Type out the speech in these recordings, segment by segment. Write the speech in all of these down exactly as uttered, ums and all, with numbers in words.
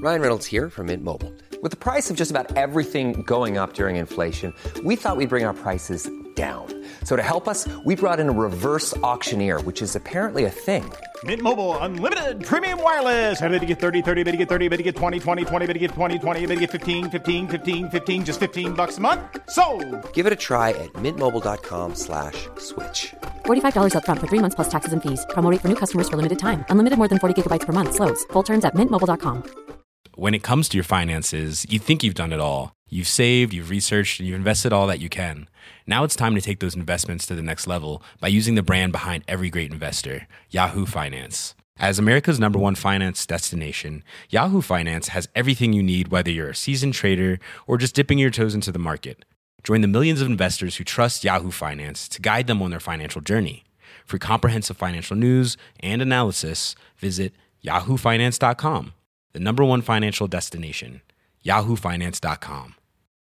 Ryan Reynolds here from Mint Mobile. With the price of just about everything going up during inflation, we thought we'd bring our prices down. So to help us, we brought in a reverse auctioneer, which is apparently a thing. Mint Mobile Unlimited Premium Wireless. How to get thirty, thirty, how to get thirty, how to get twenty, twenty, twenty, how to get twenty, twenty, how to get fifteen, fifteen, fifteen, fifteen, just fifteen bucks a month? Sold! Give it a try at mintmobile.com slash switch. forty-five dollars up front for three months plus taxes and fees. Promo rate for new customers for limited time. Unlimited more than forty gigabytes per month. Slows full terms at mint mobile dot com. When it comes to your finances, you think you've done it all. You've saved, you've researched, and you've invested all that you can. Now it's time to take those investments to the next level by using the brand behind every great investor, Yahoo Finance. As America's number one finance destination, Yahoo Finance has everything you need, whether you're a seasoned trader or just dipping your toes into the market. Join the millions of investors who trust Yahoo Finance to guide them on their financial journey. For comprehensive financial news and analysis, visit yahoo finance dot com. The number one financial destination, yahoo finance dot com.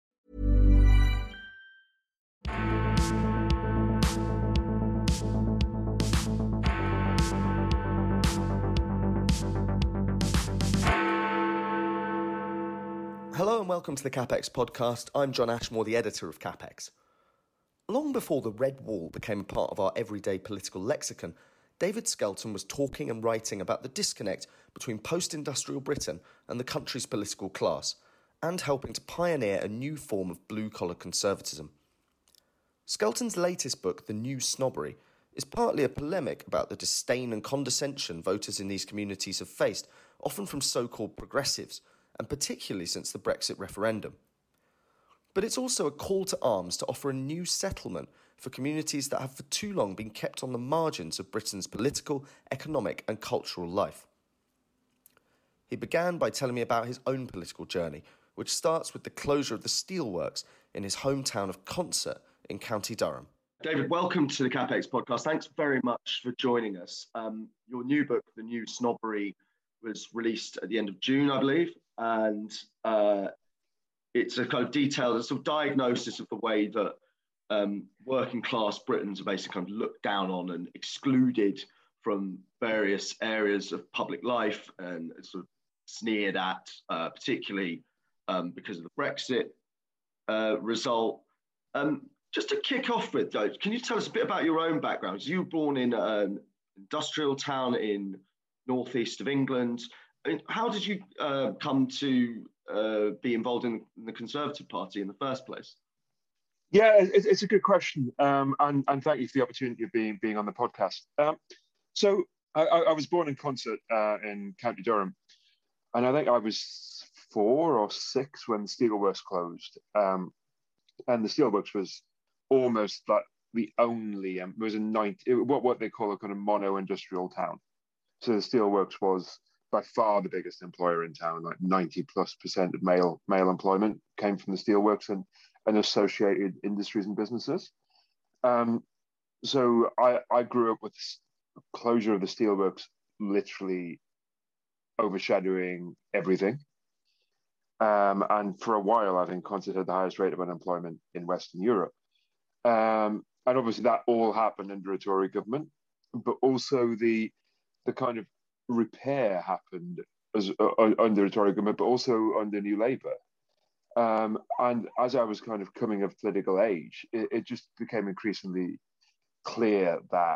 Hello and welcome to the CapEx podcast. I'm John Ashmore, the editor of CapEx. Long before the Red Wall became a part of our everyday political lexicon, David Skelton was talking and writing about the disconnect between post-industrial Britain and the country's political class, and helping to pioneer a new form of blue-collar conservatism. Skelton's latest book, The New Snobbery, is partly a polemic about the disdain and condescension voters in these communities have faced, often from so-called progressives, and particularly since the Brexit referendum. But it's also a call to arms to offer a new settlement for communities that have for too long been kept on the margins of Britain's political, economic and cultural life. He began by telling me about his own political journey, which starts with the closure of the steelworks in his hometown of Consett in County Durham. David, welcome to the CapEx podcast. Thanks very much for joining us. Um, your new book, The New Snobbery, was released at the end of June, I believe, and uh, it's a kind of detailed sort of diagnosis of the way that um, working class Britons are basically kind of looked down on and excluded from various areas of public life and sort of sneered at, uh, particularly um, because of the Brexit uh, result. Um, just to kick off with, though, can you tell us a bit about your own background? You were born in an industrial town in northeast of England. I mean, how did you uh, come to uh, be involved in the Conservative Party in the first place? Yeah, it's, it's a good question, um, and, and thank you for the opportunity of being being on the podcast. Um, so I, I was born in Consett uh, in County Durham, and I think I was four or six when the steelworks closed, um, and the steelworks was almost like the only um, it was a ninety what what they call a kind of mono industrial town. So the steelworks was by far the biggest employer in town, like ninety plus percent of male male employment came from the steelworks and, and associated industries and businesses. Um, so I, I grew up with the closure of the steelworks literally overshadowing everything. Um, and for a while, I think Consett had the highest rate of unemployment in Western Europe. Um, and obviously that all happened under a Tory government, but also the the kind of repair happened as uh, under a Tory government, but also under New Labour. Um, and as I was kind of coming of political age, it, it just became increasingly clear that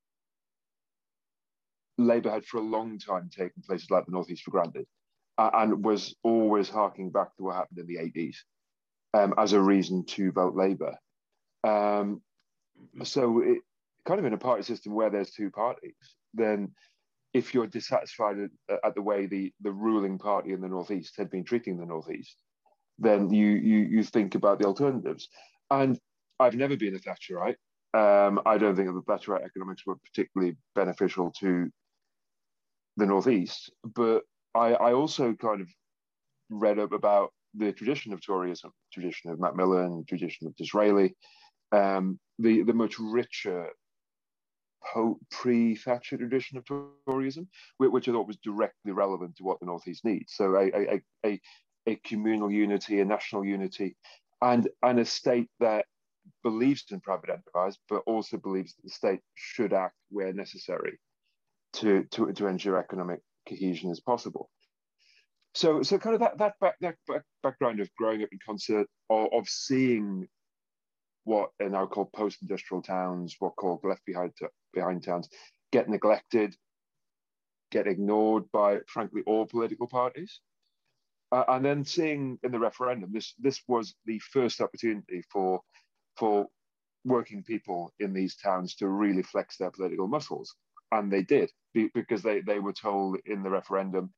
Labour had for a long time taken places like the North East for granted, uh, and was always harking back to what happened in the eighties um, as a reason to vote Labour. Um, so it kind of in a party system where there's two parties, then if you're dissatisfied at, at the way the, the ruling party in the Northeast had been treating the Northeast, then you, you you think about the alternatives. And I've never been a Thatcherite. Um, I don't think that the Thatcherite economics were particularly beneficial to the Northeast, but I, I also kind of read up about the tradition of Toryism, tradition of Macmillan, tradition of Disraeli, um, the, the much richer pre-Thatcher tradition of Toryism, which I thought was directly relevant to what the Northeast needs. So a, a, a, a communal unity, a national unity, and, and a state that believes in private enterprise, but also believes that the state should act where necessary to, to, to ensure economic cohesion is possible. so so kind of that that back, that back, background of growing up in concert, or of seeing what are now called post-industrial towns, what are called left behind behind towns, get neglected, get ignored by, frankly, all political parties. Uh, and then seeing in the referendum, this this was the first opportunity for for working people in these towns to really flex their political muscles. And they did, because they, they were told in the referendum,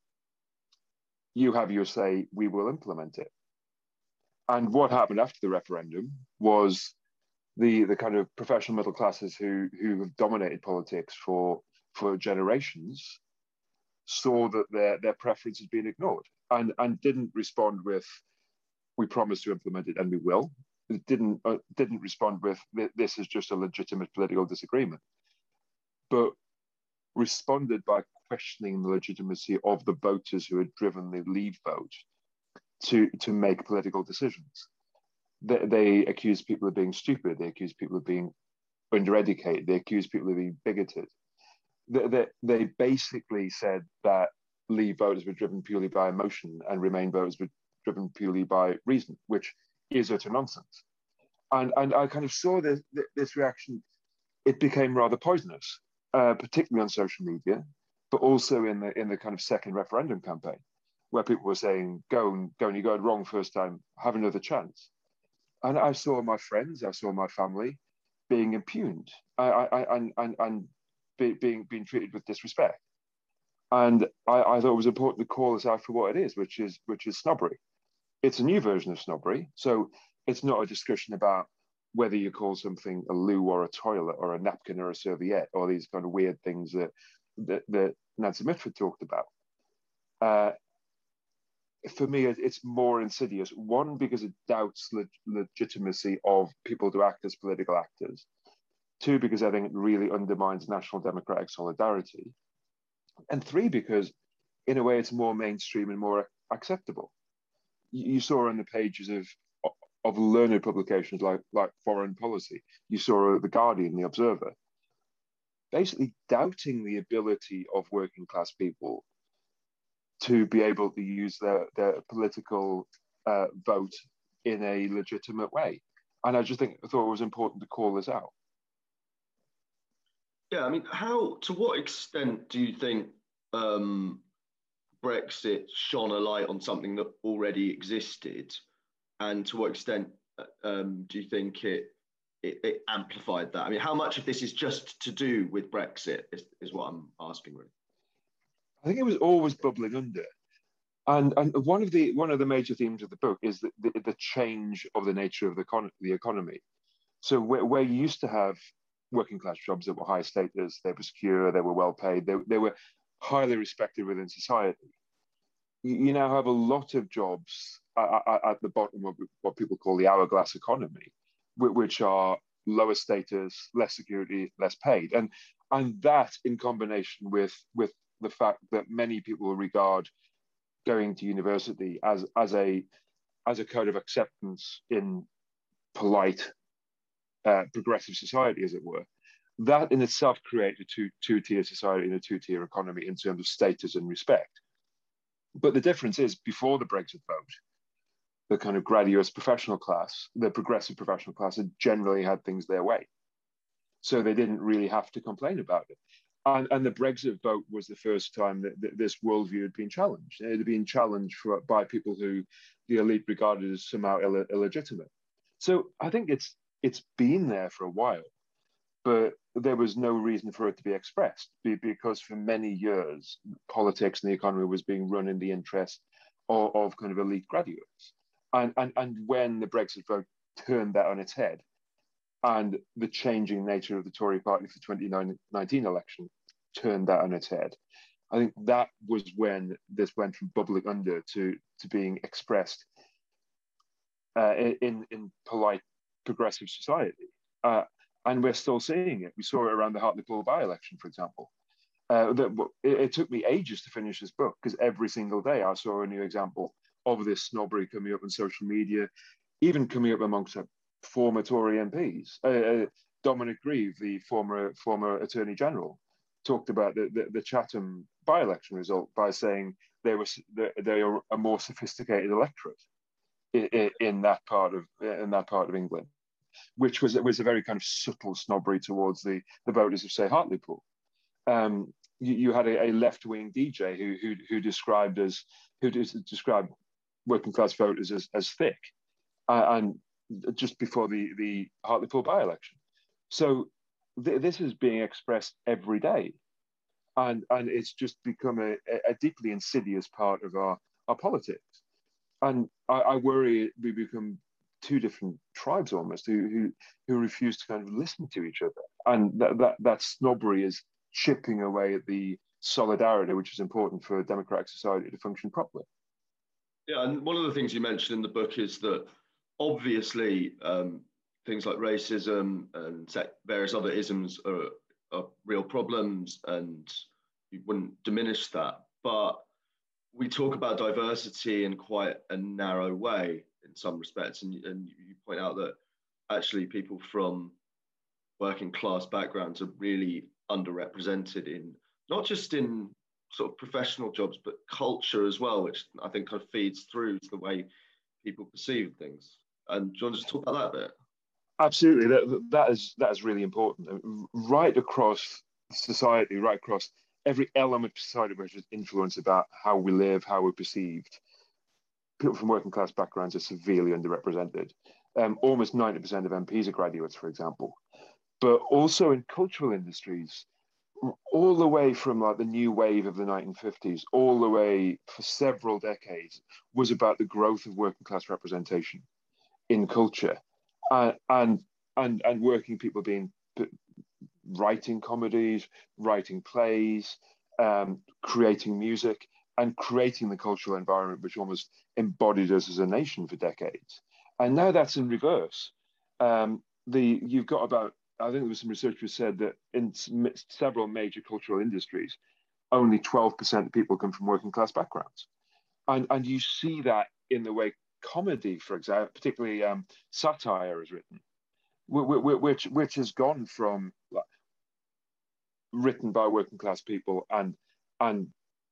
you have your say, we will implement it. And what happened after the referendum was the the kind of professional middle classes who who have dominated politics for for generations saw that their their preference had been ignored, and and didn't respond with, we promise to implement it and we will. It didn't uh, didn't respond with, this is just a legitimate political disagreement, but responded by questioning the legitimacy of the voters who had driven the Leave vote to to make political decisions. They, they accused people of being stupid. They accused people of being undereducated. They accused people of being bigoted. They, they, they basically said that Leave voters were driven purely by emotion and Remain voters were driven purely by reason, which is utter nonsense. And and I kind of saw this this reaction. It became rather poisonous, uh, particularly on social media, but also in the in the kind of second referendum campaign, where people were saying, "Go and go and you got it wrong first time, have another chance." And I saw my friends, I saw my family being impugned, I, I, and and and be, being being treated with disrespect. And I, I thought it was important to call this out for what it is, which is which is snobbery. It's a new version of snobbery. So it's not a discussion about whether you call something a loo or a toilet or a napkin or a serviette or these kind of weird things that that, that Nancy Mitford talked about. Uh, for me, it's more insidious. One, because it doubts the legitimacy of people to act as political actors. Two, because I think it really undermines national democratic solidarity. And three, because in a way it's more mainstream and more acceptable. You saw on the pages of of learned publications like, like Foreign Policy, you saw The Guardian, The Observer, basically doubting the ability of working class people to be able to use their, their political uh, vote in a legitimate way. And I just think I thought it was important to call this out. Yeah, I mean, how, to what extent do you think um, Brexit shone a light on something that already existed? And to what extent um, do you think it, it it amplified that? I mean, how much of this is just to do with Brexit is, is what I'm asking, really. I think it was always bubbling under. And, and one of the one of the major themes of the book is the, the, the change of the nature of the, con- the economy. So where, where you used to have working class jobs that were high status, they were secure, they were well paid, they, they were highly respected within society. You, you now have a lot of jobs at, at the bottom of what people call the hourglass economy, which are lower status, less security, less paid. And, and that in combination with, with the fact that many people regard going to university as, as, a, as a code of acceptance in polite, uh, progressive society, as it were, that in itself creates a two, two-tier society and a two-tier economy in terms of status and respect. But the difference is, before the Brexit vote, the kind of graduate professional class, the progressive professional class, had generally had things their way. So they didn't really have to complain about it. And, and the Brexit vote was the first time that, that this worldview had been challenged. It had been challenged for, by people who the elite regarded as somehow Ill- illegitimate. So I think it's it's been there for a while, but there was no reason for it to be expressed, because for many years, politics and the economy was being run in the interest of, of kind of elite graduates. And, and, and when the Brexit vote turned that on its head, and the changing nature of the Tory party for the twenty nineteen election turned that on its head, I think that was when this went from bubbling under to, to being expressed uh, in, in polite, progressive society. Uh, and we're still seeing it. We saw it around the Hartlepool by-election, for example. Uh, that, it, it took me ages to finish this book, because every single day I saw a new example of this snobbery coming up on social media, even coming up amongst uh, former Tory M Ps. Uh, uh, Dominic Grieve, the former former Attorney General, talked about the, the, the Chatham by-election result by saying they were they are a more sophisticated electorate in, in that part of in that part of England, which was was a very kind of subtle snobbery towards the the voters of, say, Hartlepool. Um, you, you had a, a left-wing D J who who who described as who described working class voters as, as thick, uh, and just before the the Hartlepool by-election. So th- this is being expressed every day. And, and it's just become a, a deeply insidious part of our, our politics. And I, I worry we become two different tribes almost who, who, who refuse to kind of listen to each other. And that, that, that snobbery is chipping away at the solidarity, which is important for a democratic society to function properly. Yeah, and one of the things you mentioned in the book is that obviously um, things like racism and various other isms are, are real problems, and you wouldn't diminish that. But we talk about diversity in quite a narrow way in some respects. And, and you point out that actually people from working class backgrounds are really underrepresented in, not just in sort of professional jobs, but culture as well, which I think kind of feeds through to the way people perceive things. And do you want to just talk about that a bit? Absolutely, that that is that is really important. Right across society, right across every element of society, which is influence about how we live, how we're perceived. People from working class backgrounds are severely underrepresented. Um, almost ninety percent of M Ps are graduates, for example. But also in cultural industries, all the way from like the new wave of the nineteen fifties, all the way for several decades, was about the growth of working class representation in culture. Uh, and and and working people being writing comedies, writing plays, um, creating music, and creating the cultural environment which almost embodied us as a nation for decades. And now that's in reverse. Um, the you've got about I think there was some research which said that in several major cultural industries, only twelve percent of people come from working class backgrounds, and and you see that in the way comedy, for example, particularly um, satire is written, which which has gone from like, written by working class people and and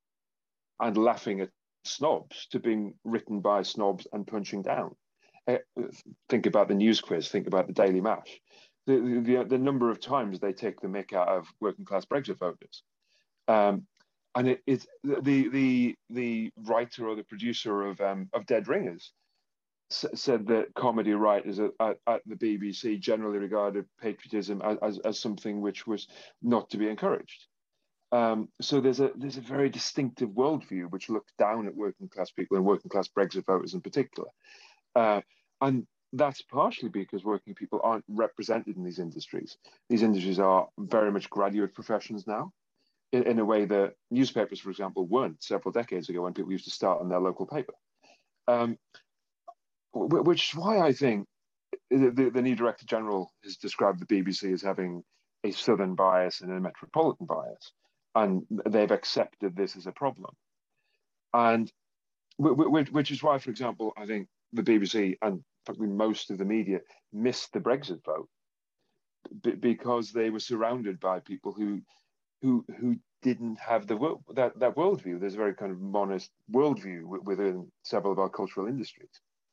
and laughing at snobs to being written by snobs and punching down. Uh, think about the News Quiz. Think about the Daily Mash. The, the the number of times they take the mick out of working class Brexit voters. Um, And it is the the the writer or the producer of um, of Dead Ringers s- said that comedy writers at, at, at the B B C generally regarded patriotism as, as, as something which was not to be encouraged. Um, so there's a there's a very distinctive worldview which looks down at working class people and working class Brexit voters in particular, uh, and that's partially because working people aren't represented in these industries. These industries are very much graduate professions now, in, in a way that newspapers, for example, weren't several decades ago when people used to start on their local paper. Um, which is why I think the, the, the new Director General has described the B B C as having a southern bias and a metropolitan bias, and they've accepted this as a problem. And which, which is why, for example, I think the B B C and probably most of the media missed the Brexit vote because they were surrounded by people who who who didn't have the that that worldview. There's a very kind of monist worldview within several of our cultural industries,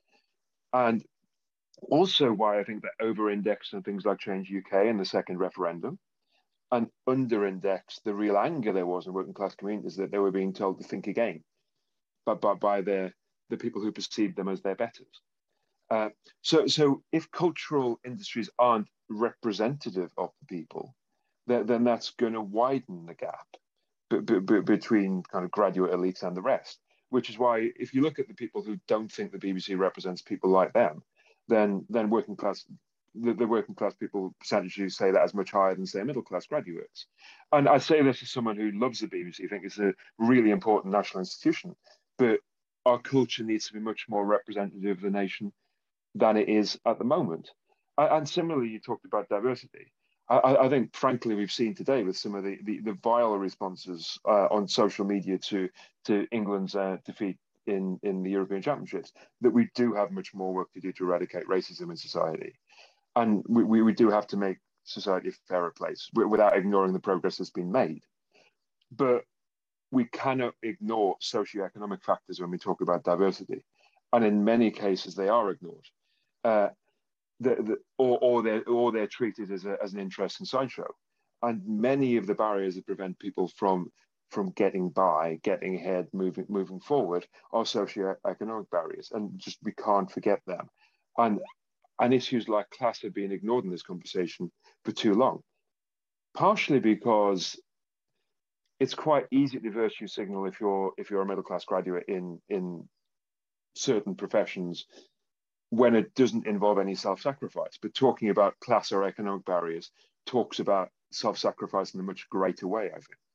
and also why I think that over-indexed on things like Change U K and the second referendum, and under-indexed the real anger there was in working class communities that they were being told to think again, but by, by their the people who perceived them as their betters. Uh, so, so if cultural industries aren't representative of the people, then, then that's going to widen the gap b- b- b- between kind of graduate elites and the rest. Which is why, if you look at the people who don't think the B B C represents people like them, then then working class the, the working class people percentages say that as much higher than say middle class graduates. And I say this as someone who loves the B B C. I think it's a really important national institution, but our culture needs to be much more representative of the nation than it is at the moment. And similarly, you talked about diversity. I, I think, frankly, we've seen today with some of the, the, the vile responses uh, on social media to to England's uh, defeat in, in the European Championships, that we do have much more work to do to eradicate racism in society. And we, we, we do have to make society a fairer place without ignoring the progress that's been made. But we cannot ignore socioeconomic factors when we talk about diversity. And in many cases, they are ignored. Uh, the, the, or, or, they're, or they're treated as, a, as an interesting sideshow. And many of the barriers that prevent people from, from getting by, getting ahead, moving, moving forward are socioeconomic barriers. And just we can't forget them. And, and issues like class have been ignored in this conversation for too long, partially because it's quite easy to virtue signal if you're if you're a middle class graduate in in certain professions when it doesn't involve any self-sacrifice. But talking about class or economic barriers talks about self-sacrifice in a much greater way, I think.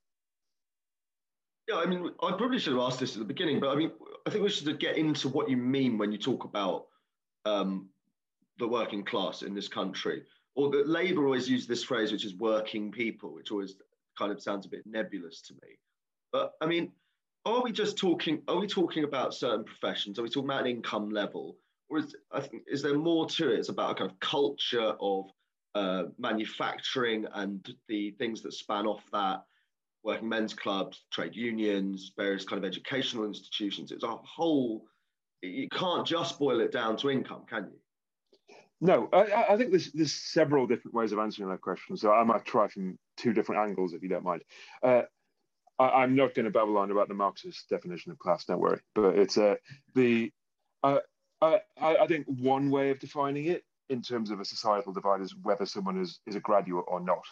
Yeah, I mean, I probably should have asked this at the beginning, but I mean, I think we should get into what you mean when you talk about um, the working class in this country. Or that Labour always use this phrase, which is working people, which always kind of sounds a bit nebulous to me. But I mean, are we just talking, are we talking about certain professions? Are we talking about an income level? Or is, I think, is there more to it? It's about a kind of culture of uh, manufacturing and the things that span off that, working men's clubs, trade unions, various kind of educational institutions. It's a whole, you can't just boil it down to income, can you? No, I, I think there's, there's several different ways of answering that question. So I might try from two different angles, if you don't mind. Uh, I, I'm not going to babble on about the Marxist definition of class, don't worry. But it's uh, the uh, I, I think one way of defining it in terms of a societal divide is whether someone is, is a graduate or not,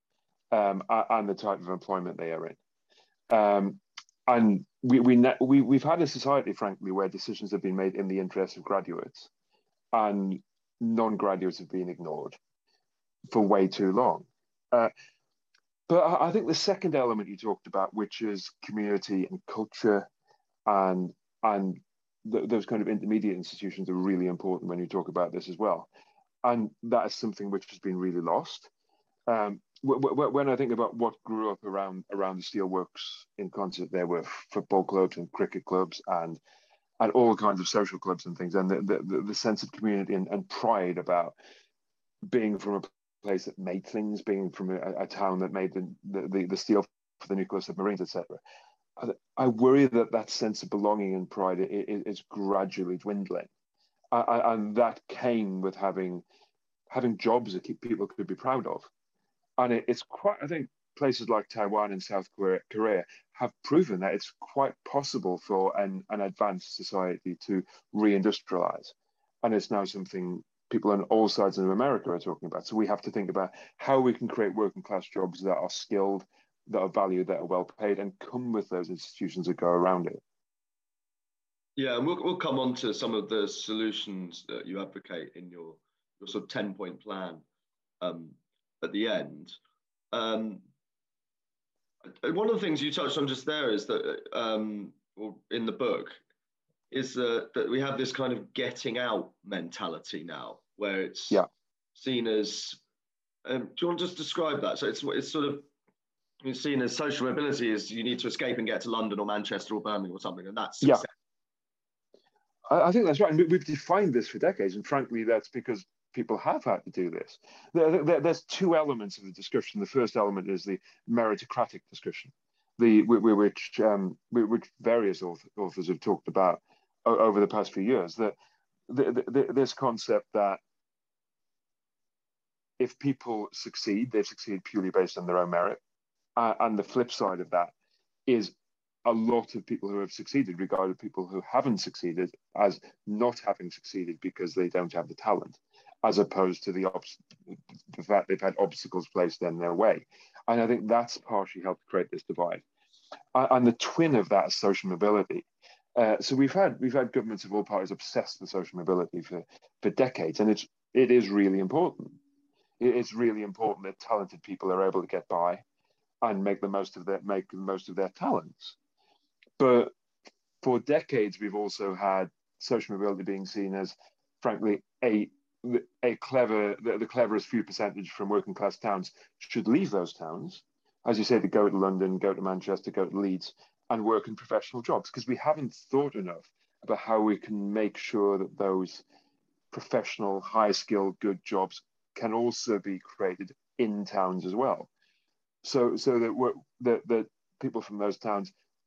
um, and the type of employment they are in. Um, and we, we, we, we've had a society, frankly, where decisions have been made in the interest of graduates, and non-graduates have been ignored for way too long. Uh, but I, I think the second element you talked about, which is community and culture and, and th- those kind of intermediate institutions are really important when you talk about this as well. And that is something which has been really lost. Um, w- w- when I think about what grew up around, around the steelworks in Consett, there were football clubs and cricket clubs and and all kinds of social clubs and things, and the, the, the sense of community and, and pride about being from a place that made things, being from a, a town that made the, the, the steel for the nuclear submarines, et cetera. I, I worry that that sense of belonging and pride is, is gradually dwindling. I, and that came with having having jobs that people could be proud of. And it, it's quite, I think, places like Taiwan and South Korea, Korea have proven that it's quite possible for an, an advanced society to reindustrialize. And it's now something people on all sides of America are talking about. So we have to think about how we can create working class jobs that are skilled, that are valued, that are well paid, and come with those institutions that go around it. Yeah, and we'll, we'll come on to some of the solutions that you advocate in your, your sort of ten-point plan um, at the end. Um, One of the things you touched on just there is that, um, or in the book, is uh, that we have this kind of getting out mentality now, where it's yeah. seen as. Um, do you want to just describe that? So it's it's sort of it's seen as social mobility is you need to escape and get to London or Manchester or Birmingham or something, and that's success. Yeah. I, I think that's right, and we've defined this for decades, and frankly, that's because people have had to do this. There, there, there's two elements of the discussion. The first element is the meritocratic discussion, the which um, which various authors have talked about over the past few years. That the, the, this concept that if people succeed, they've succeeded purely based on their own merit, uh, and the flip side of that is a lot of people who have succeeded regarded people who haven't succeeded as not having succeeded because they don't have the talent, as opposed to the, obst- the fact they've had obstacles placed in their way. And I think that's partially helped create this divide. Uh, and the twin of that is social mobility. Uh, so we've had we've had governments of all parties obsessed with social mobility for, for decades, and it's it is really important. It, it's really important that talented people are able to get by and make the most of their make the most of their talents. But for decades, we've also had social mobility being seen as, frankly, a a clever, the, the cleverest few percentage from working class towns should leave those towns, as you say, to go to London, go to Manchester, go to Leeds, and work in professional jobs, because we haven't thought enough about how we can make sure that those professional, high-skilled, good jobs can also be created in towns as well. So, so that we're, that that people from those towns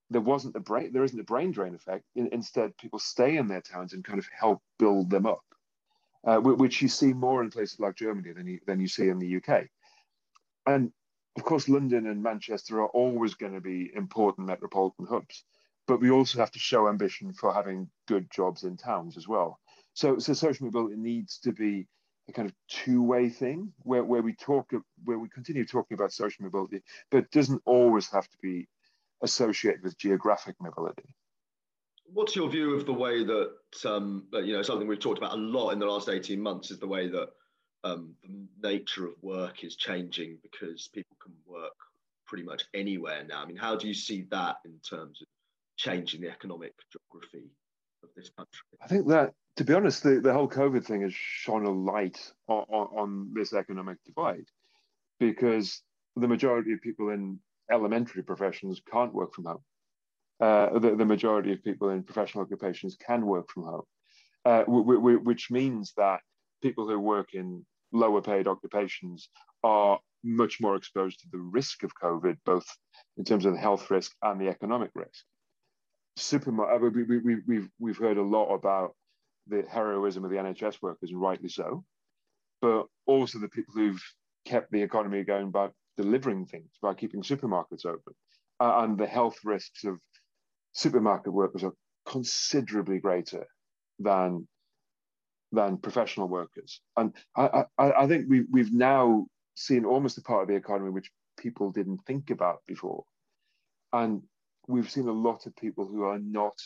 there wasn't a brain, there isn't a brain drain effect. In, instead, people stay in their towns and kind of help build them up, uh, which you see more in places like Germany than you, than you see in the U K. And of course, London and Manchester are always going to be important metropolitan hubs, but we also have to show ambition for having good jobs in towns as well. So, so social mobility needs to be a kind of two-way thing where, where we talk, where we continue talking about social mobility, but it doesn't always have to be associated with geographic mobility. What's your view of the way that, um, you know, something we've talked about a lot in the last eighteen months is the way that um, the nature of work is changing because people can work pretty much anywhere now. I mean, how do you see that in terms of changing the economic geography of this country? I think that, to be honest, the, the whole COVID thing has shone a light on, on, on this economic divide, because the majority of people in elementary professions can't work from home. Uh, the, the majority of people in professional occupations can work from home, uh, w- w- which means that people who work in lower paid occupations are much more exposed to the risk of COVID, both in terms of the health risk and the economic risk. Supermar- we, we, we, we've, we've heard a lot about the heroism of the N H S workers, and rightly so, but also the people who've kept the economy going by delivering things, by keeping supermarkets open. Uh, and the health risks of supermarket workers are considerably greater than, than professional workers. And I, I, I think we, we've now seen almost a part of the economy which people didn't think about before. And we've seen a lot of people who are not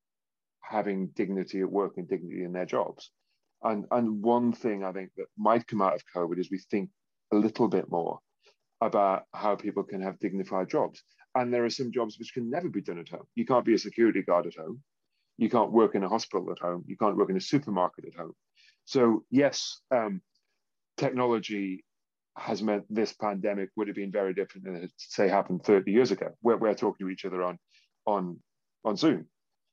having dignity at work and dignity in their jobs. And, and one thing I think that might come out of COVID is we think a little bit more about how people can have dignified jobs. And there are some jobs which can never be done at home. You can't be a security guard at home. You can't work in a hospital at home. You can't work in a supermarket at home. So yes, um, technology has meant this pandemic would have been very different than it, say, happened thirty years ago, where we're talking to each other on, on, on Zoom.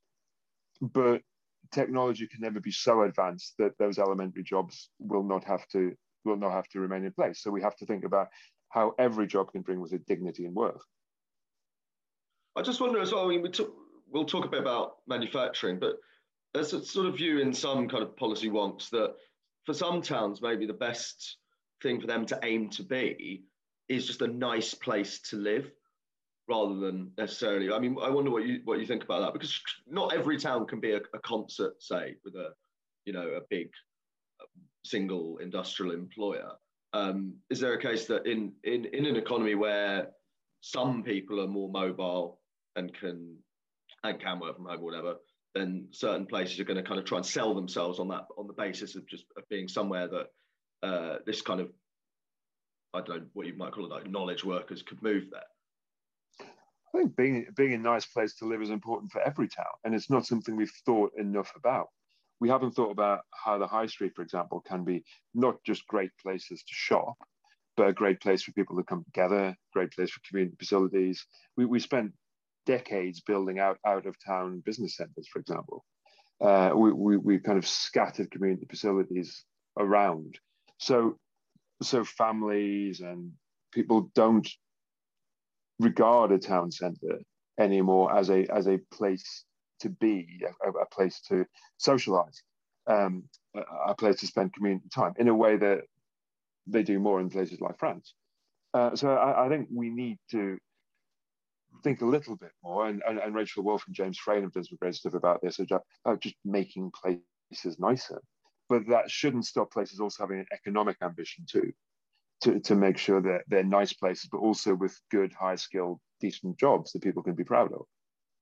But technology can never be so advanced that those elementary jobs will not have to will not have to remain in place. So we have to think about how every job can bring with it dignity and worth. I just wonder as well, I mean, we talk, we'll talk a bit about manufacturing, but there's a sort of view in some kind of policy wonks that for some towns, maybe the best thing for them to aim to be is just a nice place to live rather than necessarily, I mean, I wonder what you what you think about that, because not every town can be a, a concert, say, with a, you know, a big single industrial employer. Um, is there a case that in, in, in an economy where some people are more mobile and can and can work from home or whatever, then certain places are going to kind of try and sell themselves on that, on the basis of just of being somewhere that uh, this kind of, I don't know what you might call it, like knowledge workers could move there? I think being being a nice place to live is important for every town, and it's not something we've thought enough about. We haven't thought about how the high street, for example, can be not just great places to shop, but a great place for people to come together, great place for community facilities. We we spent decades building out out of town business centres, for example. Uh, we, we we kind of scattered community facilities around, so so families and people don't regard a town centre anymore as a as a place to be, a, a place to socialise, um, a, a place to spend community time in a way that they do more in places like France. Uh, so I, I think we need to think a little bit more, and, and, and Rachel Wolf and James Frayne have done some great stuff about this, about just making places nicer. But that shouldn't stop places also having an economic ambition too, to, to make sure that they're nice places, but also with good, high-skilled, decent jobs that people can be proud of.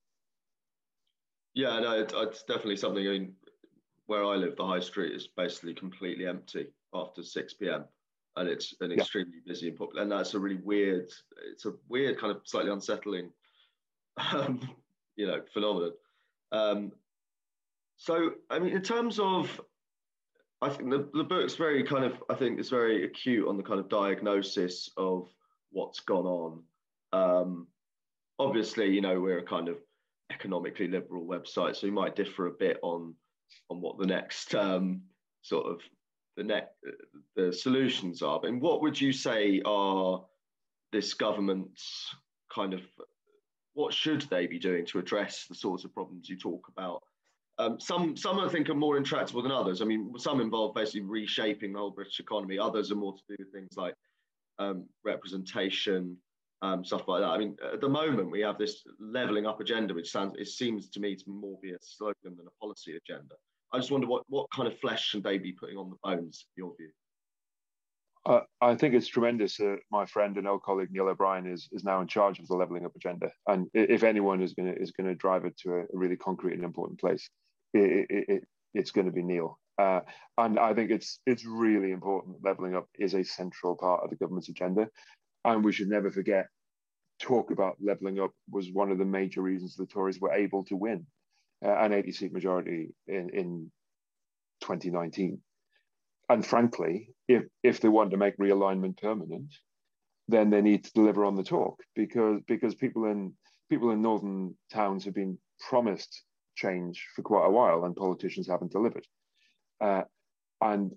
Yeah, no, it, it's definitely something. I mean, where I live, the high street is basically completely empty after six p.m. and it's an extremely yeah. busy and popular. And that's a really weird, it's a weird kind of slightly unsettling, um, you know, phenomenon. Um, so, I mean, in terms of, I think the, the book's very kind of, I think it's very acute on the kind of diagnosis of what's gone on. Um, obviously, you know, we're a kind of economically liberal website, so we might differ a bit on on what the next um, sort of the net the solutions are. But what would you say are this government's kind of, what should they be doing to address the sorts of problems you talk about? Um, some some I think are more intractable than others. I mean, some involve basically reshaping the whole British economy. Others are more to do with things like um, representation, um, stuff like that. I mean, at the moment we have this levelling up agenda, which sounds it seems to me to more be a slogan than a policy agenda. I just wonder what what kind of flesh should they be putting on the bones, in your view? Uh, I think it's tremendous. Uh, my friend and old colleague Neil O'Brien is is now in charge of the levelling up agenda, and if anyone is going to is going to drive it to a, a really concrete and important place, it, it, it, it's going to be Neil. Uh, and I think it's it's really important that levelling up is a central part of the government's agenda, and we should never forget. Talk about levelling up was one of the major reasons the Tories were able to win uh, an eighty-seat majority in in twenty nineteen. And frankly, if if they want to make realignment permanent, then they need to deliver on the talk, because because people in people in northern towns have been promised change for quite a while, and politicians haven't delivered. Uh, and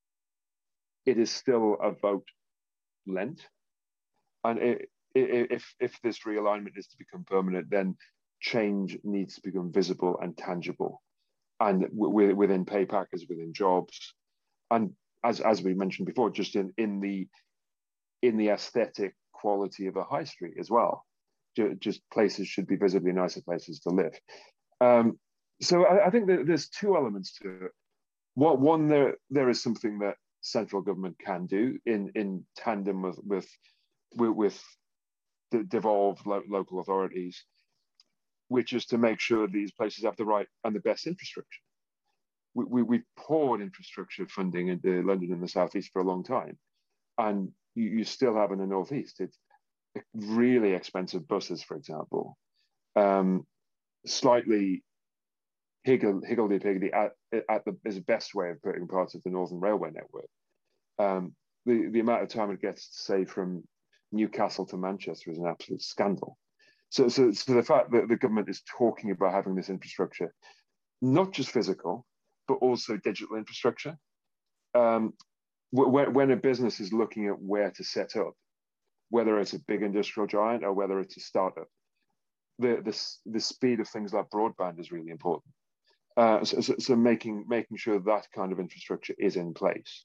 it is still a vote lent. And it, it, if if this realignment is to become permanent, then change needs to become visible and tangible, and w- within pay packets, within jobs. And as as we mentioned before, just in, in the in the aesthetic quality of a high street as well. Just places should be visibly nicer places to live. Um, so I, I think that there's two elements to it. What one there there is something that central government can do in in tandem with with with, with the devolved lo- local authorities, which is to make sure these places have the right and the best infrastructure. We, we, we poured infrastructure funding into London and the Southeast for a long time. And you, you still have in the Northeast, it's really expensive buses, for example. Um, slightly higgle, higgledy-piggledy at, at the, is the best way of putting parts of the Northern Railway network. Um, the, the amount of time it gets to say from Newcastle to Manchester is an absolute scandal. So, so, so the fact that the government is talking about having this infrastructure, not just physical, but also digital infrastructure. Um, when, when a business is looking at where to set up, whether it's a big industrial giant or whether it's a startup, the the, the speed of things like broadband is really important. Uh, so, so, so making making sure that kind of infrastructure is in place,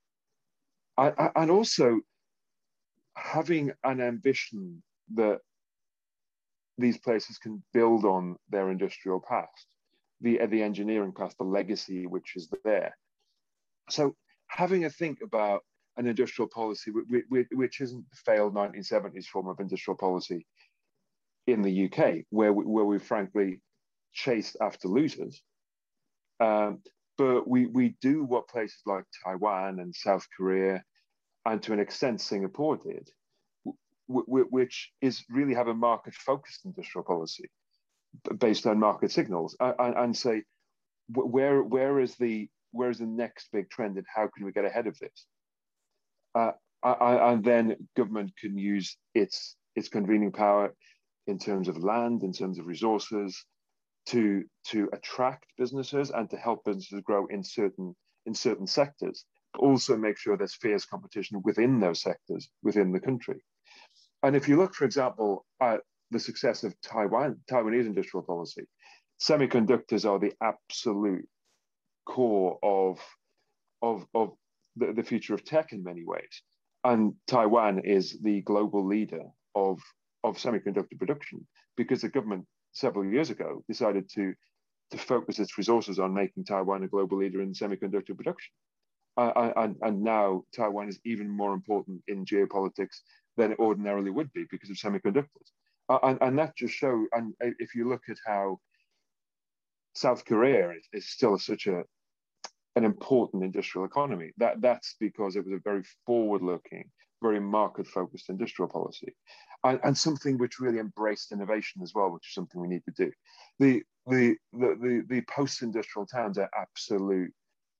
I, I, and also having an ambition that these places can build on their industrial past, the the engineering past, the legacy which is there. So having a think about an industrial policy which, which isn't the failed nineteen seventies form of industrial policy in the U K, where we, where we frankly chased after losers, um, but we we do what places like Taiwan and South Korea, and to an extent Singapore did, w- w- which is really have a market-focused industrial policy based on market signals, and, and say where where is the where is the next big trend, and how can we get ahead of this? Uh, and then government can use its its convening power in terms of land, in terms of resources, to to attract businesses and to help businesses grow in certain in certain sectors. But also make sure there's fierce competition within those sectors within the country. And if you look, for example, at the success of Taiwan, Taiwanese industrial policy, semiconductors are the absolute core of of of the, the future of tech in many ways. And Taiwan is the global leader of, of semiconductor production because the government several years ago decided to, to focus its resources on making Taiwan a global leader in semiconductor production. Uh, and, and now Taiwan is even more important in geopolitics than it ordinarily would be because of semiconductors. Uh, and, and that just shows, and if you look at how South Korea is, is still such a an important industrial economy. That that's because it was a very forward-looking, very market-focused industrial policy, and, and something which really embraced innovation as well, which is something we need to do. The the the the, the post-industrial towns are absolute,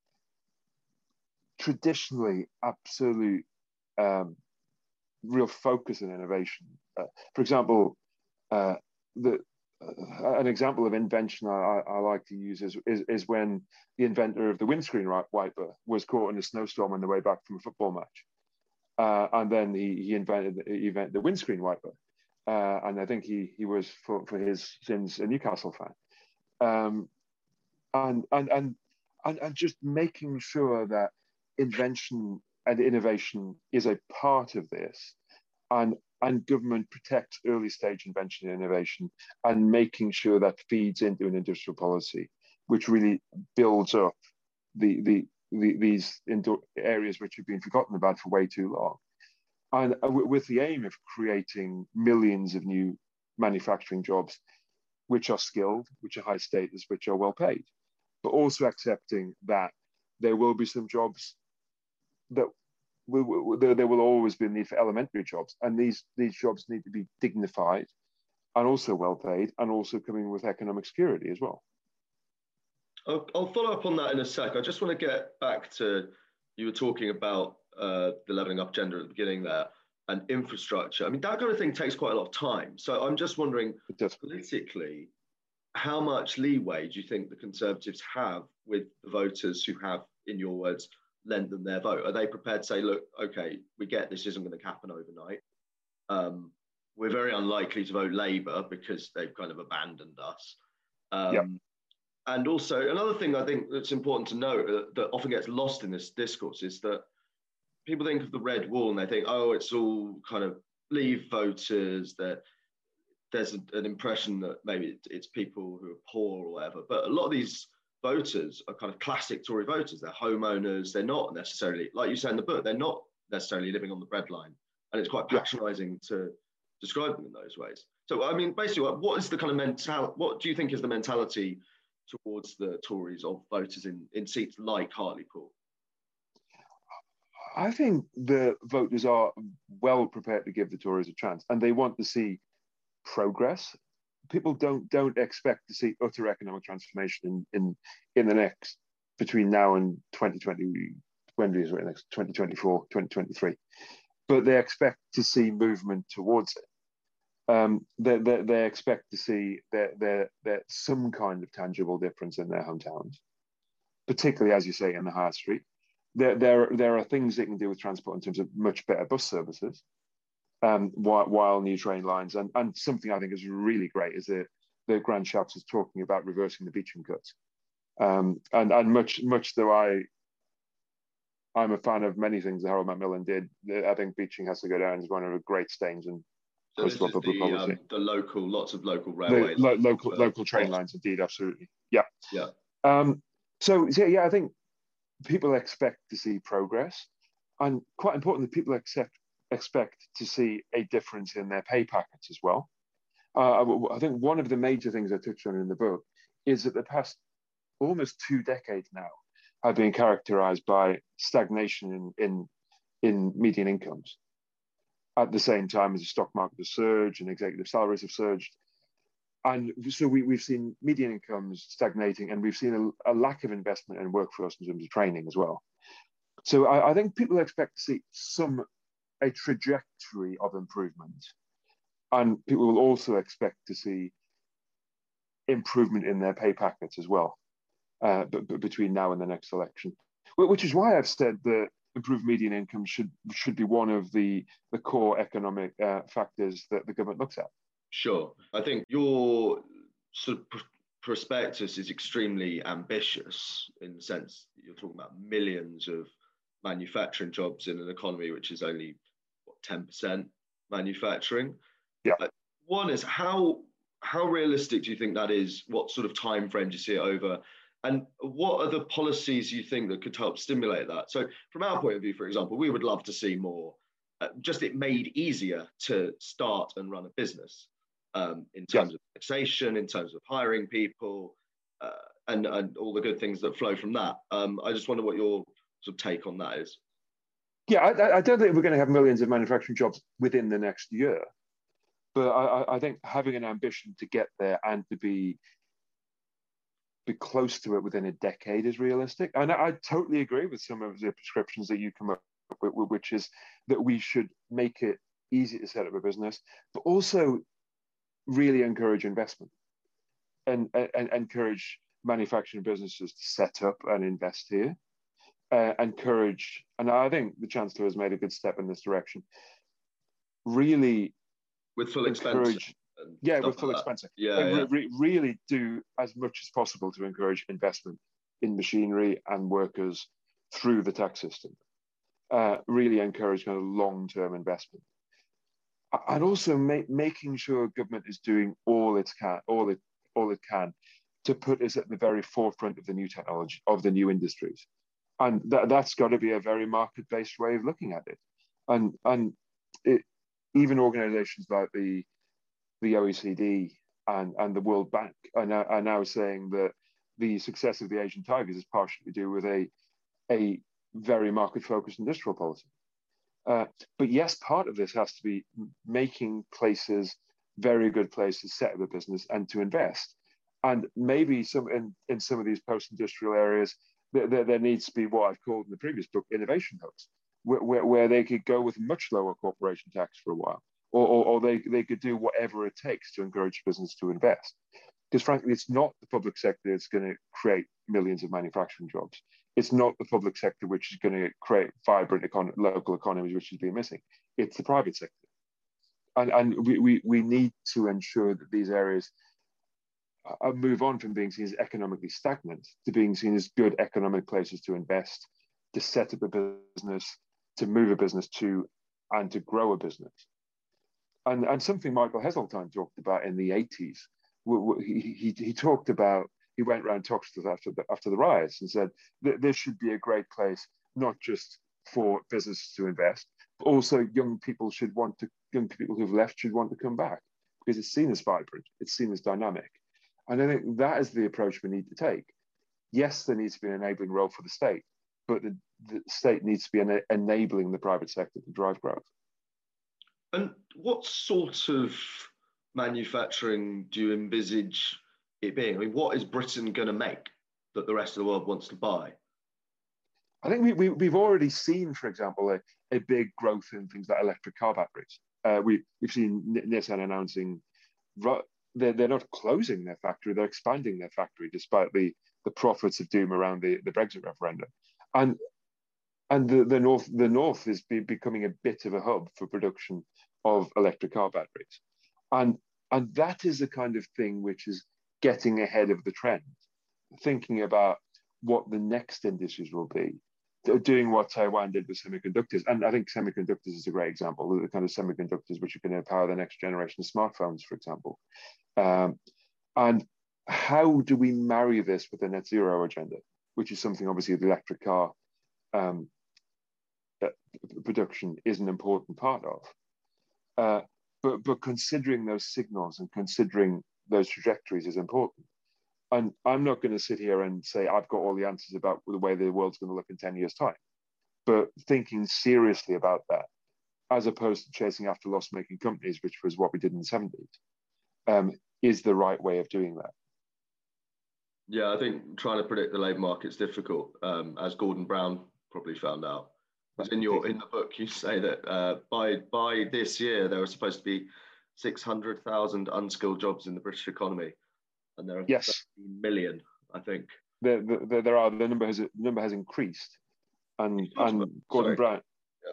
traditionally absolute, um, real focus in innovation. Uh, for example, uh, the Uh, an example of invention I, I like to use is, is is when the inventor of the windscreen wiper was caught in a snowstorm on the way back from a football match, uh, and then he he invented he invented the windscreen wiper, uh, and I think he he was for, for his sins a Newcastle fan, um, and, and and and and just making sure that invention and innovation is a part of this, and and government protects early stage invention and innovation, and making sure that feeds into an industrial policy, which really builds up the the, the these areas which have been forgotten about for way too long, and with the aim of creating millions of new manufacturing jobs, which are skilled, which are high status, which are well paid, but also accepting that there will be some jobs that will, there will always be a need for elementary jobs, and these these jobs need to be dignified and also well paid, and also coming with economic security as well. I'll, I'll follow up on that in a sec. I just want to get back to, you were talking about uh, the levelling up agenda at the beginning there, and infrastructure. I mean, that kind of thing takes quite a lot of time. So I'm just wondering, politically, how much leeway do you think the Conservatives have with the voters who have, in your words, lent them their vote? Are they prepared to say, look, okay, we get this isn't going to happen overnight. Um, we're very unlikely to vote Labour because they've kind of abandoned us. Um, yep. And also, another thing I think that's important to note uh, that often gets lost in this discourse is that people think of the red wall and they think, oh, it's all kind of Leave voters, that there's a, an impression that maybe it's people who are poor or whatever. But a lot of these voters are kind of classic Tory voters. They're homeowners. They're not necessarily, like you say in the book, they're not necessarily living on the breadline. And it's quite patronising to describe them in those ways. So, I mean, basically, what, what is the kind of mental, what do you think is the mentality towards the Tories of voters in, in seats like Hartlepool? I think the voters are well prepared to give the Tories a chance, and they want to see progress. People don't don't expect to see utter economic transformation in in, in the next, between now and twenty twenty, when is it next, twenty twenty-four, twenty twenty-three, but they expect to see movement towards it. Um, they, they, they expect to see that there, there some kind of tangible difference in their hometowns, particularly, as you say, in the high street. There, there, there are things they can do with transport in terms of much better bus services, um, while, while new train lines. And, and something I think is really great is that the Grant Shapps is talking about reversing the Beeching cuts. Um, and and much much though I, I'm a fan of many things that Harold Macmillan did, I think Beeching has to go down as one of the great stains in so this is public the, policy. Um, the local, lots of local railways. The lo- local, uh, local train lines, indeed, absolutely. Yeah. Yeah. Um, so, yeah, yeah, I think people expect to see progress, and quite importantly, people accept, expect to see a difference in their pay packets as well. Uh, I, I think one of the major things I touched on in the book is that the past almost two decades now have been characterized by stagnation in, in, in median incomes. At the same time as the stock market has surged and executive salaries have surged. And so we, we've seen median incomes stagnating, and we've seen a, a lack of investment in workforce in terms of training as well. So I, I think people expect to see some, a trajectory of improvement. And people will also expect to see improvement in their pay packets as well, uh, but, but between now and the next election. Which is why I've said that improved median income should should be one of the, the core economic uh, factors that the government looks at. Sure. I think your sort of pr- prospectus is extremely ambitious in the sense that you're talking about millions of manufacturing jobs in an economy which is only, what, ten percent manufacturing. Yeah. Uh, one is, how how realistic do you think that is? What sort of time frame do you see it over? And what are the policies you think that could help stimulate that? So from our point of view, for example, we would love to see more, uh, just it made easier to start and run a business um, in terms yeah. of taxation, in terms of hiring people, uh, and, and all the good things that flow from that. Um, I just wonder what your sort of take on that is. Yeah, I, I don't think we're going to have millions of manufacturing jobs within the next year. But I, I think having an ambition to get there and to be be close to it within a decade is realistic. And I, I totally agree with some of the prescriptions that you come up with, which is that we should make it easy to set up a business, but also really encourage investment and, and encourage manufacturing businesses to set up and invest here. Uh, encourage, and I think the Chancellor has made a good step in this direction, really with full encourage, expense. Yeah, with full like expense. Yeah, and yeah. Re- really do as much as possible to encourage investment in machinery and workers through the tax system. Uh, really encourage kind of long-term investment, and also make, making sure government is doing all it can, all it all it can, to put us at the very forefront of the new technology, of the new industries, and that that's got to be a very market-based way of looking at it, and and it, even organisations like the the O E C D and, and the World Bank are now, are now saying that the success of the Asian tigers is partially to do with a, a very market-focused industrial policy. Uh, but yes, part of this has to be making places very good places, set up a business and to invest. And maybe some in, in some of these post-industrial areas, there, there, there needs to be what I've called in the previous book, innovation hubs, where, where, where they could go with much lower corporation tax for a while. Or, or, or they, they could do whatever it takes to encourage business to invest. Because frankly, it's not the public sector that's going to create millions of manufacturing jobs. It's not the public sector which is going to create vibrant econ- local economies, which has been missing. It's the private sector. And, and we, we, we need to ensure that these areas uh, move on from being seen as economically stagnant to being seen as good economic places to invest, to set up a business, to move a business to, and to grow a business. And, and something Michael Heseltine talked about in the eighties, he, he, he talked about, he went around Toxteth after the, after the riots and said that this should be a great place, not just for businesses to invest, but also young people should want to, young people who've left should want to come back because it's seen as vibrant, it's seen as dynamic. And I think that is the approach we need to take. Yes, there needs to be an enabling role for the state, but the, the state needs to be en- enabling the private sector to drive growth. And what sort of manufacturing do you envisage it being? I mean, what is Britain going to make that the rest of the world wants to buy? I think we, we, we've already seen, for example, a, a big growth in things like electric car batteries. Uh, we, we've seen Nissan announcing they're, they're not closing their factory, they're expanding their factory despite the, the prophets of doom around the, the Brexit referendum. And And the, the north, the north is be, becoming a bit of a hub for production of electric car batteries, and and that is the kind of thing which is getting ahead of the trend, thinking about what the next industries will be, doing what Taiwan did with semiconductors, and I think semiconductors is a great example of the kind of semiconductors which are going to power the next generation of smartphones, for example, um, and how do we marry this with the net zero agenda, which is something obviously the electric car um, production is an important part of. Uh, but, but considering those signals and considering those trajectories is important. And I'm not going to sit here and say I've got all the answers about the way the world's going to look in ten years' time. But thinking seriously about that, as opposed to chasing after loss-making companies, which was what we did in the seventies, um, is the right way of doing that. Yeah, I think trying to predict the labour market is difficult, um, as Gordon Brown probably found out. Because in your in the book, you say that uh, by by this year there were supposed to be six hundred thousand unskilled jobs in the British economy, and there are yes. thirty million, I think. There, there, there are the number has the number has increased, and and about, Gordon sorry. Brown, yeah.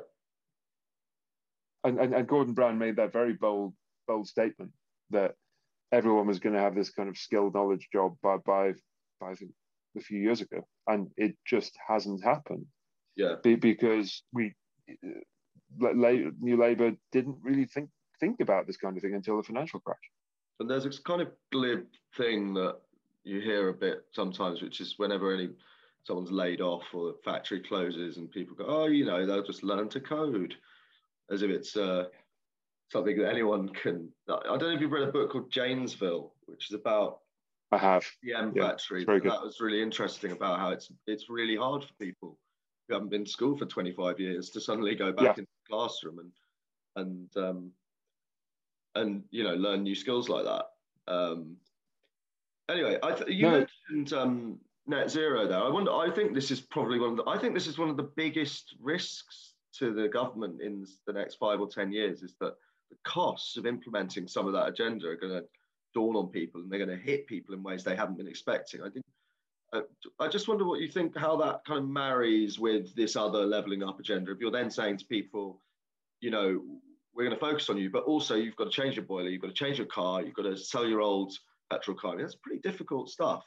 and, and and Gordon Brown made that very bold bold statement that everyone was going to have this kind of skilled knowledge job by by by I think a few years ago, and it just hasn't happened. Yeah, Be, because we uh, New Labour didn't really think think about this kind of thing until the financial crash. And there's this kind of glib thing that you hear a bit sometimes, which is whenever any someone's laid off or the factory closes, and people go, "Oh, you know, they'll just learn to code," as if it's uh, something that anyone can. I don't know if you've read a book called Janesville, which is about I have the M yeah, factory. But that was really interesting about how it's it's really hard for people who haven't been to school for twenty-five years to suddenly go back yeah. into the classroom and and um, and you know learn new skills like that. Um, anyway, I th- you no. mentioned um, net zero there. I wonder. I think this is probably one of the. I think this is one of the biggest risks to the government in the next five or ten years. Is that the costs of implementing some of that agenda are going to dawn on people, and they're going to hit people in ways they haven't been expecting. I think. Uh, I just wonder what you think, how that kind of marries with this other levelling up agenda. If you're then saying to people, you know, we're going to focus on you, but also you've got to change your boiler, you've got to change your car, you've got to sell your old petrol car. I mean, that's pretty difficult stuff.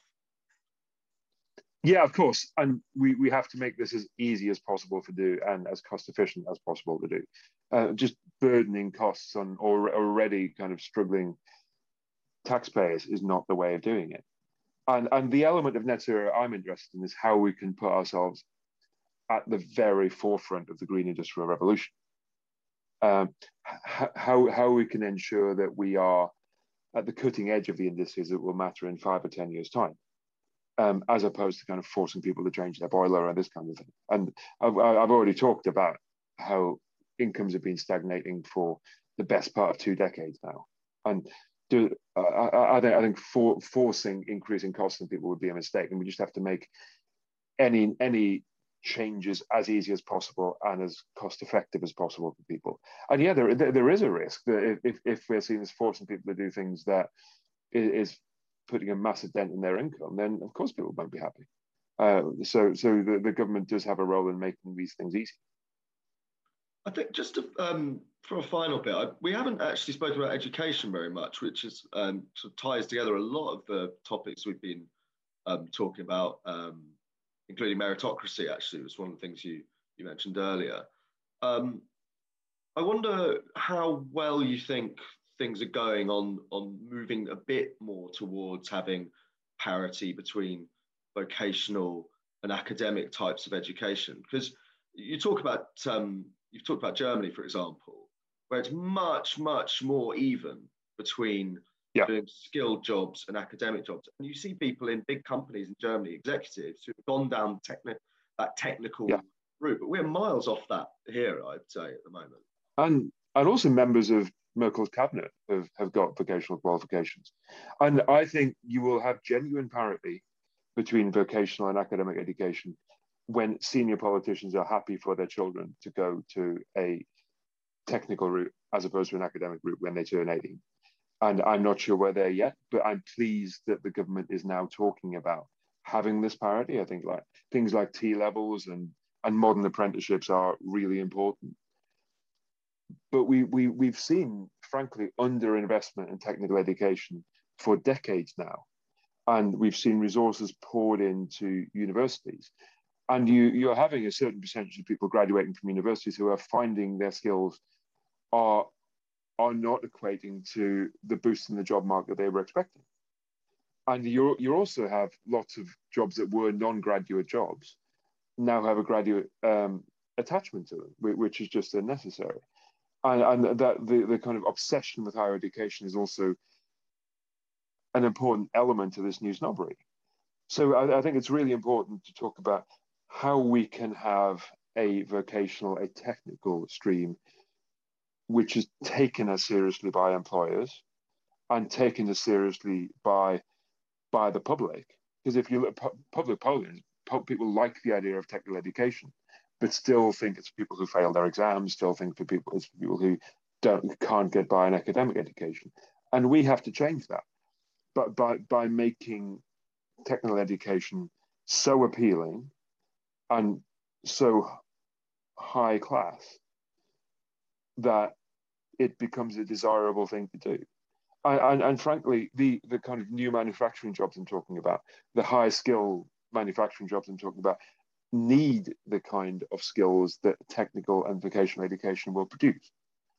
Yeah, of course. And we, we have to make this as easy as possible to do and as cost efficient as possible to do. Uh, just burdening costs on or, already kind of struggling taxpayers is not the way of doing it. And, and the element of net zero I'm interested in is how we can put ourselves at the very forefront of the green industrial revolution. Um, how, how we can ensure that we are at the cutting edge of the industries that will matter in five or ten years' time. Um, as opposed to kind of forcing people to change their boiler and this kind of thing. And I've, I've already talked about how incomes have been stagnating for the best part of two decades now. And do, uh, I, I think, I think for, forcing increasing costs on people would be a mistake. And we just have to make any, any changes as easy as possible and as cost effective as possible for people. And yeah, there, there, there is a risk that if, if we're seen as forcing people to do things that is putting a massive dent in their income, then of course people won't be happy. Uh, so so the, the government does have a role in making these things easy. I think just to, um, for a final bit, I, we haven't actually spoken about education very much, which is um, sort of ties together a lot of the topics we've been um, talking about, um, including meritocracy. Actually, was one of the things you you mentioned earlier. Um, I wonder how well you think things are going on on moving a bit more towards having parity between vocational and academic types of education. Because you talk about, um, you've talked about Germany, for example, where it's much, much more even between yeah. doing skilled jobs and academic jobs. And you see people in big companies in Germany, executives who've gone down techni- that technical yeah. route, but we're miles off that here, I'd say, at the moment. And, and also members of Merkel's cabinet have, have got vocational qualifications. And I think you will have genuine parity between vocational and academic education when senior politicians are happy for their children to go to a technical route as opposed to an academic route when they turn eighteen. And I'm not sure we're there yet, but I'm pleased that the government is now talking about having this parity. I think like things like T levels and, and modern apprenticeships are really important. But we, we, we've seen, frankly, underinvestment in technical education for decades now. And we've seen resources poured into universities. And you, you're having a certain percentage of people graduating from universities who are finding their skills are, are not equating to the boost in the job market they were expecting. And you you also have lots of jobs that were non-graduate jobs now have a graduate um, attachment to them, which is just unnecessary. And, and that the, the kind of obsession with higher education is also an important element of this new snobbery. So I, I think it's really important to talk about how we can have a vocational, a technical stream, which is taken as seriously by employers and taken as seriously by, by the public. Because if you look at pu- public polling, people like the idea of technical education, but still think it's people who fail their exams, still think for people it's people who don't can't get by an academic education. And we have to change that. But by, by making technical education so appealing and so high class that it becomes a desirable thing to do. And, and, and frankly, the, the kind of new manufacturing jobs I'm talking about, the high skill manufacturing jobs I'm talking about, need the kind of skills that technical and vocational education will produce.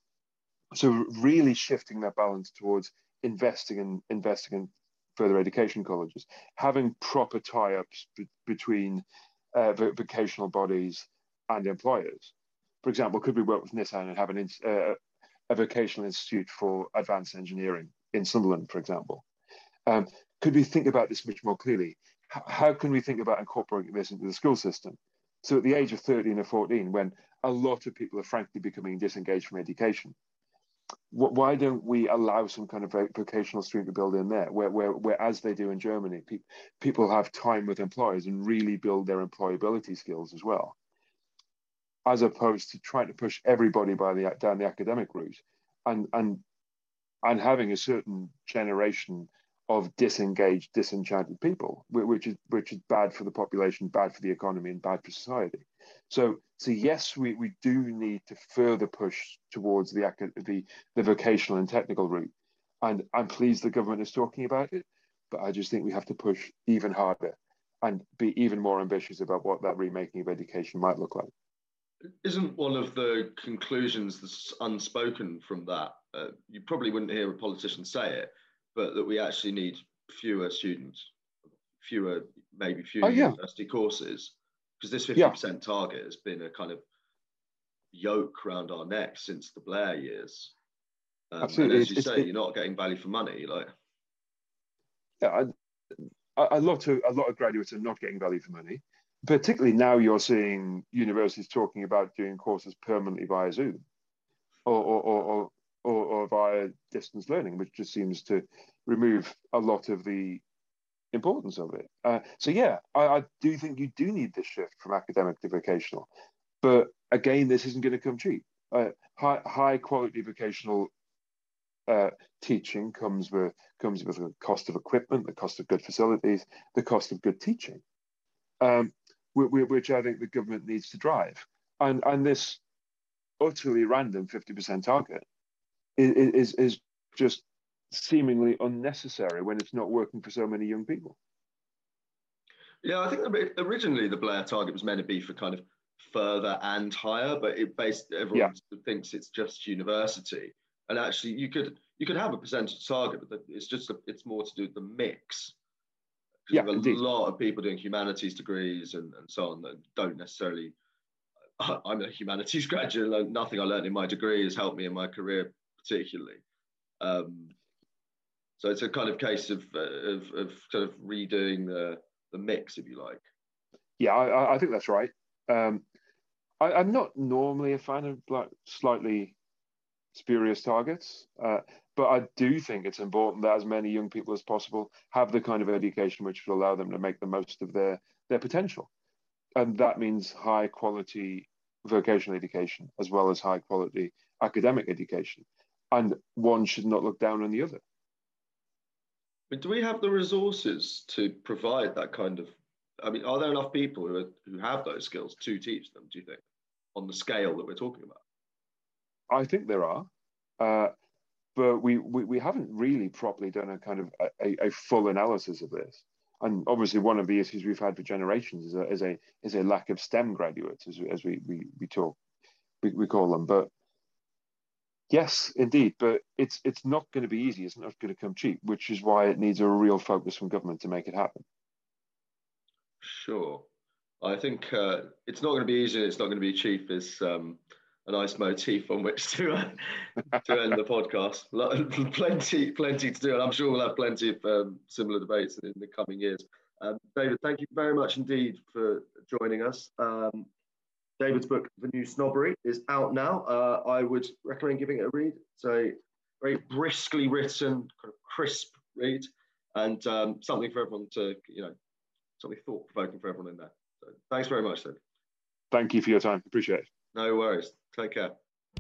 So really shifting that balance towards investing in investing in further education colleges, having proper tie-ups be- between uh, vocational bodies and employers. For example, could we work with Nissan and have an in- uh, a vocational institute for advanced engineering in Sunderland, for example? Um, could we think about this much more clearly? How can we think about incorporating this into the school system? So at the age of thirteen or fourteen, when a lot of people are frankly becoming disengaged from education, why don't we allow some kind of vocational stream to build in there, where, where, where as they do in Germany, pe- people have time with employers and really build their employability skills as well, as opposed to trying to push everybody by the down the academic route and, and, and having a certain generation of disengaged, disenchanted people, which is which is bad for the population, bad for the economy, and bad for society. So, so yes, we, we do need to further push towards the, the the vocational and technical route, and I'm pleased the government is talking about it. But I just think we have to push even harder and be even more ambitious about what that remaking of education might look like. Isn't one of the conclusions that's unspoken from that, uh, you probably wouldn't hear a politician say it, but that we actually need fewer students, fewer, maybe fewer oh, yeah. university courses, because this fifty percent yeah. target has been a kind of yoke around our necks since the Blair years. Um, Absolutely. And as you it's, say, it's, you're not getting value for money. Like, yeah, I, a lot of a lot of graduates are not getting value for money. Particularly now, you're seeing universities talking about doing courses permanently via Zoom, or or or or, or via distance learning, which just seems to remove a lot of the importance of it. Uh, so yeah, I, I do think you do need this shift from academic to vocational, but again, this isn't going to come cheap. Uh, high high quality vocational uh, teaching comes with comes with the cost of equipment, the cost of good facilities, the cost of good teaching, um, which I think the government needs to drive. And and this utterly random fifty percent target is, is is just seemingly unnecessary when it's not working for so many young people. Yeah, I think originally the Blair target was meant to be for kind of further and higher, but it based everyone yeah. thinks it's just university. And actually, you could you could have a percentage target, but it's just a, it's more to do with the mix. Yeah, there's a indeed. lot of people doing humanities degrees and, and so on that don't necessarily. I'm a humanities graduate. Nothing I learned in my degree has helped me in my career particularly. Um, so it's a kind of case of, uh, of of kind of redoing the the mix, if you like. Yeah, I, I think that's right. Um, I, I'm not normally a fan of like slightly spurious targets, uh, but I do think it's important that as many young people as possible have the kind of education which will allow them to make the most of their their potential, and that means high quality vocational education as well as high quality academic education, and one should not look down on the other. But do we have the resources to provide that kind of? I mean, are there enough people who are, who have those skills to teach them? Do you think, on the scale that we're talking about? I think there are, uh, but we, we we haven't really properly done a kind of a, a full analysis of this. And obviously, one of the issues we've had for generations is a is a is a lack of STEM graduates, as as we we we talk, we, we call them. But yes, indeed, but it's it's not going to be easy. It's not going to come cheap, which is why it needs a real focus from government to make it happen. Sure, I think uh, it's not going to be easy. It's not going to be cheap. Is um, a nice motif on which to uh, to end the podcast. plenty, plenty to do, and I'm sure we'll have plenty of um, similar debates in the coming years. Um, David, thank you very much indeed for joining us. Um, David's book, The New Snobbery, is out now. Uh, I would recommend giving it a read. It's a very briskly written, kind of crisp read, and um, something for everyone to, you know, something thought-provoking for everyone in there. So thanks very much, David. Thank you for your time. Appreciate it. No worries. Take care.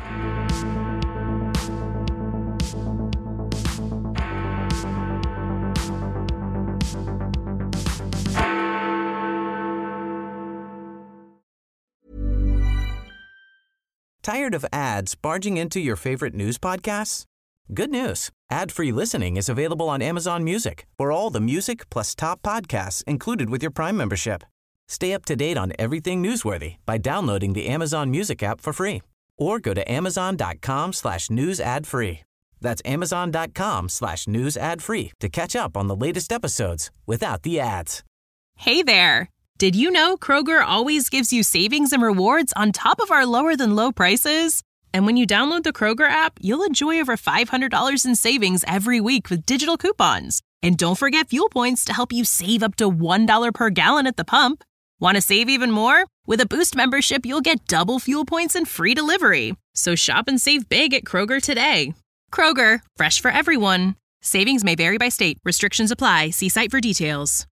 Tired of ads barging into your favorite news podcasts? Good news. Ad-free listening is available on Amazon Music for all the music plus top podcasts included with your Prime membership. Stay up to date on everything newsworthy by downloading the Amazon Music app for free or go to amazon.com slash news ad free. That's amazon.com slash news ad free to catch up on the latest episodes without the ads. Hey there. Did you know Kroger always gives you savings and rewards on top of our lower than low prices? And when you download the Kroger app, you'll enjoy over five hundred dollars in savings every week with digital coupons. And don't forget fuel points to help you save up to one dollar per gallon at the pump. Want to save even more? With a Boost membership, you'll get double fuel points and free delivery. So shop and save big at Kroger today. Kroger, fresh for everyone. Savings may vary by state. Restrictions apply. See site for details.